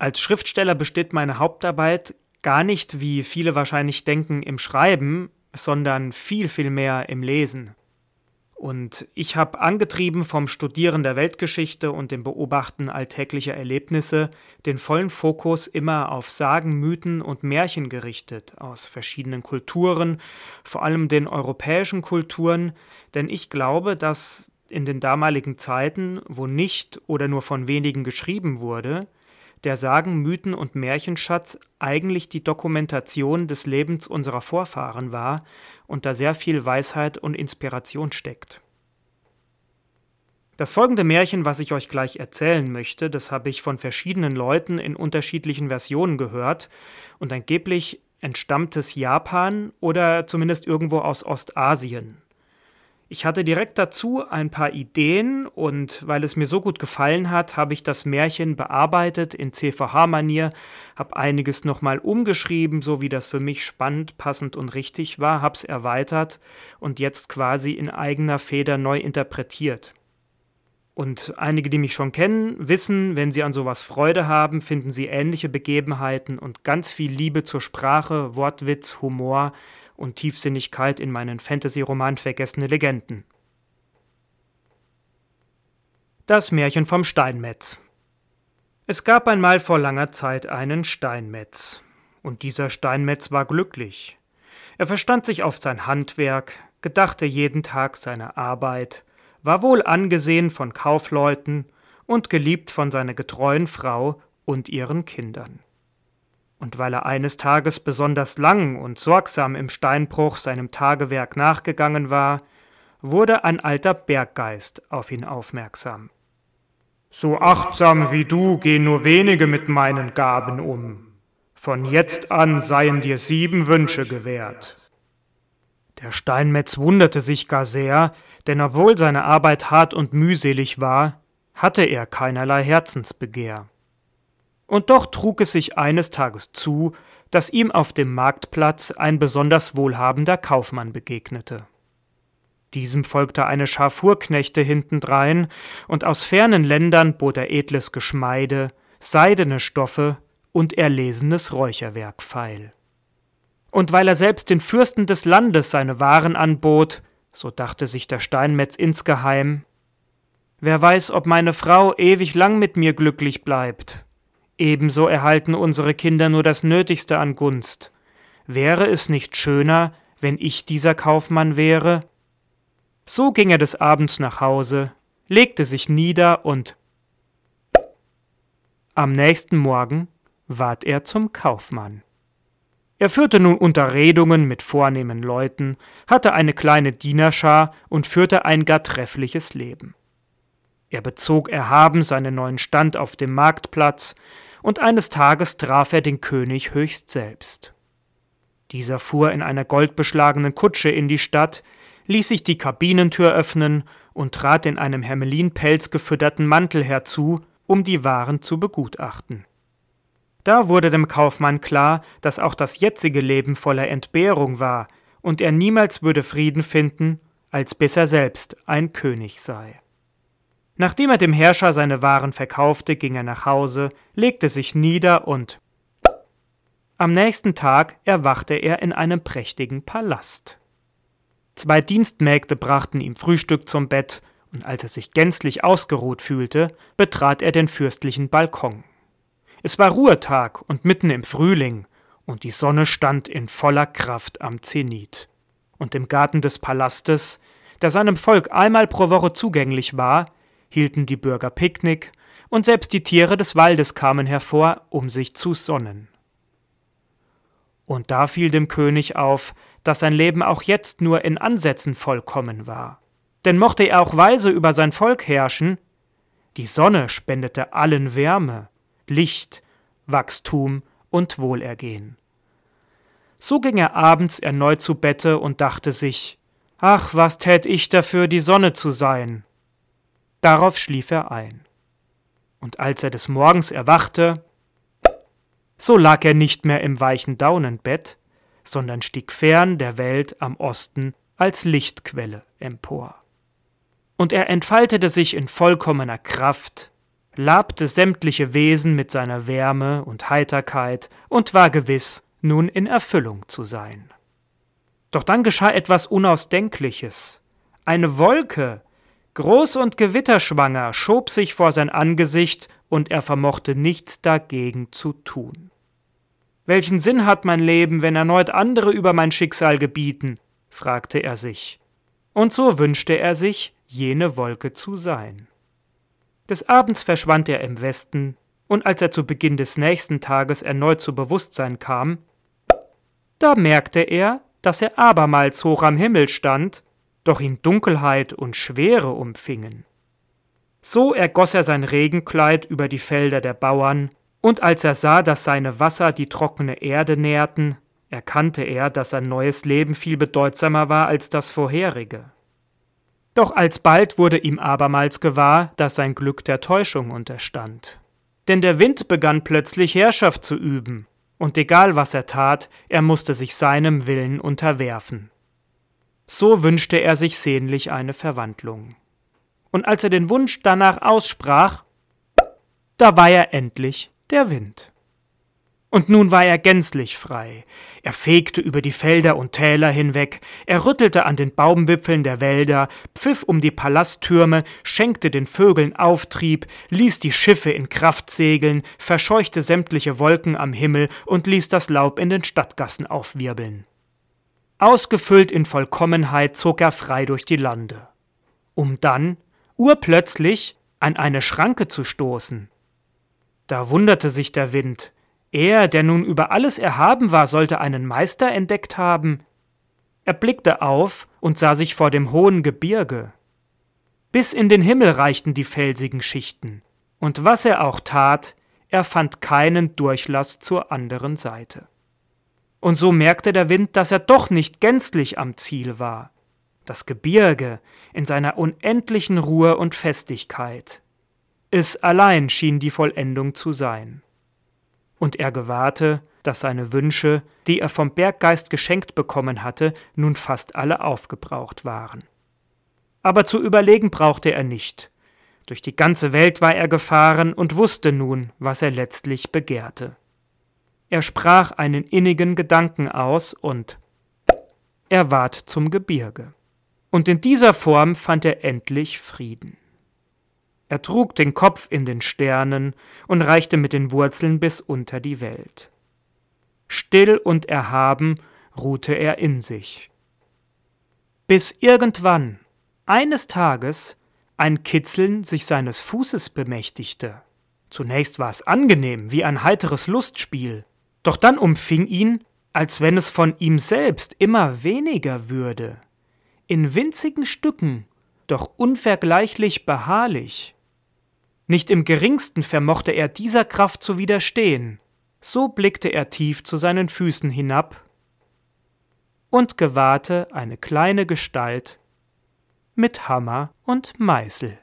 Als Schriftsteller besteht meine Hauptarbeit gar nicht, wie viele wahrscheinlich denken, im Schreiben, sondern viel, viel mehr im Lesen. Und ich habe angetrieben vom Studieren der Weltgeschichte und dem Beobachten alltäglicher Erlebnisse den vollen Fokus immer auf Sagen, Mythen und Märchen gerichtet, aus verschiedenen Kulturen, vor allem den europäischen Kulturen, denn ich glaube, dass in den damaligen Zeiten, wo nicht oder nur von wenigen geschrieben wurde, der Sagen-, Mythen- und Märchenschatz eigentlich die Dokumentation des Lebens unserer Vorfahren war und da sehr viel Weisheit und Inspiration steckt. Das folgende Märchen, was ich euch gleich erzählen möchte, das habe ich von verschiedenen Leuten in unterschiedlichen Versionen gehört und angeblich entstammt es Japan oder zumindest irgendwo aus Ostasien. Ich hatte direkt dazu ein paar Ideen und weil es mir so gut gefallen hat, habe ich das Märchen bearbeitet in CVH-Manier, habe einiges nochmal umgeschrieben, so wie das für mich spannend, passend und richtig war, habe es erweitert und jetzt quasi in eigener Feder neu interpretiert. Und einige, die mich schon kennen, wissen, wenn sie an sowas Freude haben, finden sie ähnliche Begebenheiten und ganz viel Liebe zur Sprache, Wortwitz, Humor und Tiefsinnigkeit in meinen Fantasy-Roman Vergessene Legenden. Das Märchen vom Steinmetz. Es gab einmal vor langer Zeit einen Steinmetz. Und dieser Steinmetz war glücklich. Er verstand sich auf sein Handwerk, gedachte jeden Tag seiner Arbeit, war wohl angesehen von Kaufleuten und geliebt von seiner getreuen Frau und ihren Kindern. Und weil er eines Tages besonders lang und sorgsam im Steinbruch seinem Tagewerk nachgegangen war, wurde ein alter Berggeist auf ihn aufmerksam. »So achtsam wie du gehen nur wenige mit meinen Gaben um. Von jetzt an seien dir 7 Wünsche gewährt.« Der Steinmetz wunderte sich gar sehr, denn obwohl seine Arbeit hart und mühselig war, hatte er keinerlei Herzensbegehr. Und doch trug es sich eines Tages zu, dass ihm auf dem Marktplatz ein besonders wohlhabender Kaufmann begegnete. Diesem folgte eine Schar Fuhrknechte hintendrein, und aus fernen Ländern bot er edles Geschmeide, seidene Stoffe und erlesenes Räucherwerk feil. Und weil er selbst den Fürsten des Landes seine Waren anbot, so dachte sich der Steinmetz insgeheim: »Wer weiß, ob meine Frau ewig lang mit mir glücklich bleibt. Ebenso erhalten unsere Kinder nur das Nötigste an Gunst. Wäre es nicht schöner, wenn ich dieser Kaufmann wäre?« So ging er des Abends nach Hause, legte sich nieder und am nächsten Morgen ward er zum Kaufmann. Er führte nun Unterredungen mit vornehmen Leuten, hatte eine kleine Dienerschar und führte ein gar treffliches Leben. Er bezog erhaben seinen neuen Stand auf dem Marktplatz, und eines Tages traf er den König höchst selbst. Dieser fuhr in einer goldbeschlagenen Kutsche in die Stadt, ließ sich die Kabinentür öffnen und trat in einem Hermelinpelz gefütterten Mantel herzu, um die Waren zu begutachten. Da wurde dem Kaufmann klar, dass auch das jetzige Leben voller Entbehrung war und er niemals würde Frieden finden, als bis er selbst ein König sei. Nachdem er dem Herrscher seine Waren verkaufte, ging er nach Hause, legte sich nieder und am nächsten Tag erwachte er in einem prächtigen Palast. 2 Dienstmägde brachten ihm Frühstück zum Bett, und als er sich gänzlich ausgeruht fühlte, betrat er den fürstlichen Balkon. Es war Ruhetag und mitten im Frühling, und die Sonne stand in voller Kraft am Zenit. Und im Garten des Palastes, der seinem Volk einmal pro Woche zugänglich war, hielten die Bürger Picknick, und selbst die Tiere des Waldes kamen hervor, um sich zu sonnen. Und da fiel dem König auf, dass sein Leben auch jetzt nur in Ansätzen vollkommen war. Denn mochte er auch weise über sein Volk herrschen, die Sonne spendete allen Wärme, Licht, Wachstum und Wohlergehen. So ging er abends erneut zu Bette und dachte sich: »Ach, was tät ich dafür, die Sonne zu sein?« Darauf schlief er ein. Und als er des Morgens erwachte, so lag er nicht mehr im weichen Daunenbett, sondern stieg fern der Welt am Osten als Lichtquelle empor. Und er entfaltete sich in vollkommener Kraft, labte sämtliche Wesen mit seiner Wärme und Heiterkeit und war gewiss, nun in Erfüllung zu sein. Doch dann geschah etwas Unausdenkliches. Eine Wolke, groß und gewitterschwanger, schob sich vor sein Angesicht, und er vermochte nichts dagegen zu tun. »Welchen Sinn hat mein Leben, wenn erneut andere über mein Schicksal gebieten?« fragte er sich. Und so wünschte er sich, jene Wolke zu sein. Des Abends verschwand er im Westen, und als er zu Beginn des nächsten Tages erneut zu Bewusstsein kam, da merkte er, dass er abermals hoch am Himmel stand, doch ihn Dunkelheit und Schwere umfingen. So ergoss er sein Regenkleid über die Felder der Bauern, und als er sah, dass seine Wasser die trockene Erde nährten, erkannte er, dass sein neues Leben viel bedeutsamer war als das vorherige. Doch alsbald wurde ihm abermals gewahr, dass sein Glück der Täuschung unterstand. Denn der Wind begann plötzlich Herrschaft zu üben, und egal was er tat, er musste sich seinem Willen unterwerfen. So wünschte er sich sehnlich eine Verwandlung. Und als er den Wunsch danach aussprach, da war er endlich der Wind. Und nun war er gänzlich frei. Er fegte über die Felder und Täler hinweg, er rüttelte an den Baumwipfeln der Wälder, pfiff um die Palasttürme, schenkte den Vögeln Auftrieb, ließ die Schiffe in Kraft segeln, verscheuchte sämtliche Wolken am Himmel und ließ das Laub in den Stadtgassen aufwirbeln. Ausgefüllt in Vollkommenheit zog er frei durch die Lande, um dann, urplötzlich, an eine Schranke zu stoßen. Da wunderte sich der Wind. Er, der nun über alles erhaben war, sollte einen Meister entdeckt haben. Er blickte auf und sah sich vor dem hohen Gebirge. Bis in den Himmel reichten die felsigen Schichten, und was er auch tat, er fand keinen Durchlass zur anderen Seite. Und so merkte der Wind, dass er doch nicht gänzlich am Ziel war. Das Gebirge in seiner unendlichen Ruhe und Festigkeit. Es allein schien die Vollendung zu sein. Und er gewahrte, dass seine Wünsche, die er vom Berggeist geschenkt bekommen hatte, nun fast alle aufgebraucht waren. Aber zu überlegen brauchte er nicht. Durch die ganze Welt war er gefahren und wusste nun, was er letztlich begehrte. Er sprach einen innigen Gedanken aus und er ward zum Gebirge. Und in dieser Form fand er endlich Frieden. Er trug den Kopf in den Sternen und reichte mit den Wurzeln bis unter die Welt. Still und erhaben ruhte er in sich. Bis irgendwann, eines Tages, ein Kitzeln sich seines Fußes bemächtigte. Zunächst war es angenehm, wie ein heiteres Lustspiel, doch dann umfing ihn, als wenn es von ihm selbst immer weniger würde. In winzigen Stücken, doch unvergleichlich beharrlich. Nicht im geringsten vermochte er dieser Kraft zu widerstehen. So blickte er tief zu seinen Füßen hinab und gewahrte eine kleine Gestalt mit Hammer und Meißel.